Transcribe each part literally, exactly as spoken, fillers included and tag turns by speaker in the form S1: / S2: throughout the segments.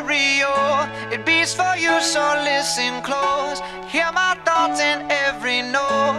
S1: stereo. It beats for you, so listen close. Hear my thoughts in every note.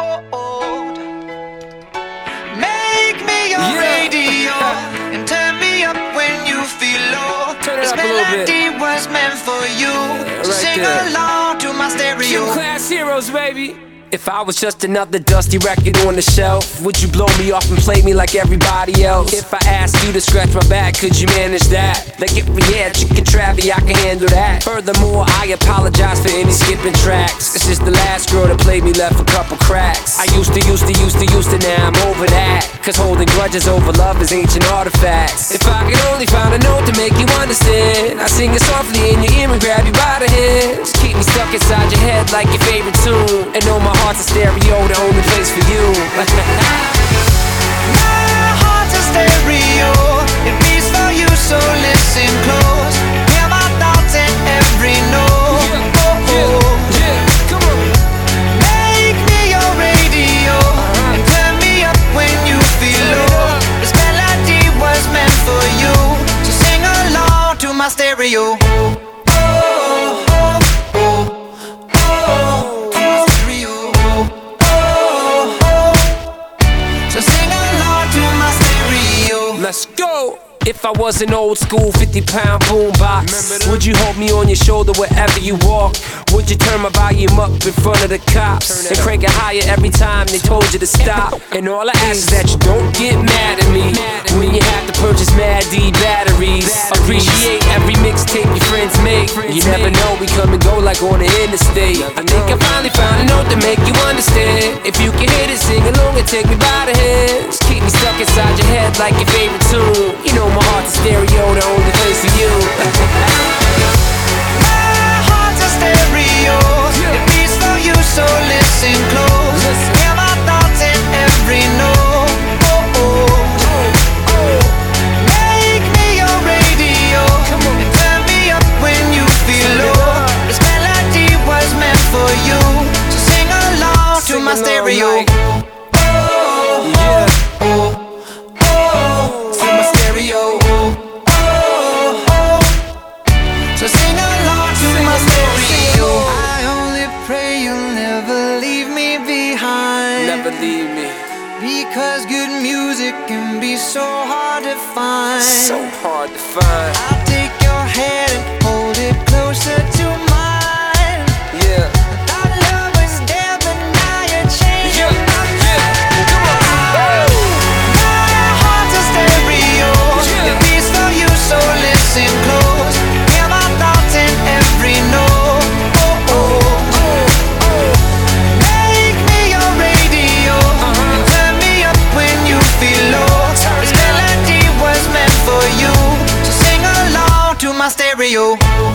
S1: Make me your
S2: Yeah.
S1: radio and turn me up when you feel low.
S2: Turn it
S1: This
S2: up a little bit.
S1: melody was meant for you. So
S2: right
S1: sing
S2: there.
S1: along to my stereo.
S2: Class heroes, baby. If I was just another dusty record on the shelf, would you blow me off and play me like everybody else? If I asked you to scratch my back, could you manage that? Like if we had chicken travy, I can handle that. Furthermore, I apologize for any skipping tracks. This is the last girl that played me, left a couple cracks. I used to, used to, used to, used to, now I'm over that. Cause holding grudges over love is ancient artifacts. If I could only find a note to make you understand, I sing it softly in your ear and grab you by the hands. Keep me stuck inside your head like your favorite tune. And know my heart's a stereo, the only place for you.
S1: My heart's a stereo. It beats for you, so listen close. Hear my thoughts in every note.
S2: Yeah, yeah, yeah, come on.
S1: Make me your radio and turn me up when you feel low. This melody was meant for you, so sing along to my stereo.
S2: Let's go! If I was an old school fifty pound boombox, would you hold me on your shoulder wherever you walk? Would you turn my volume up in front of the cops and crank it higher every time they told you to stop? And all I ask is that you don't get mad at me when you have to purchase Mad D batteries. Appreciate every mixtape your friends make. You never know, we come and go like on the interstate. I think I finally found a note to make you understand. If you can hit it, sing along and take me by the hands. Keep me stuck inside your head like your favorite tune. You know my heart's a stereo, the only place for you.
S1: My heart's a stereo. It beats for you, so listen close. Hear my thoughts in every note. Make me your radio and turn me up when you feel low. This melody was meant for you, so sing along to my stereo. So sing along to my stereo. I only pray you'll never leave me behind.
S2: Never leave me.
S1: Because good music can be so hard to find.
S2: So hard to find.
S1: I'll take your hand and hold it closer to mine.
S2: Yeah.
S1: Our love was there, but now you're changing
S2: Yeah,
S1: my mind.
S2: yeah, come on.
S1: My heart's a stereo.
S2: Yeah.
S1: It beats for you, so listen close. Hear my thoughts in every note. Make me your radio and turn me up when you feel low. This melody was meant for you, so sing along to my stereo.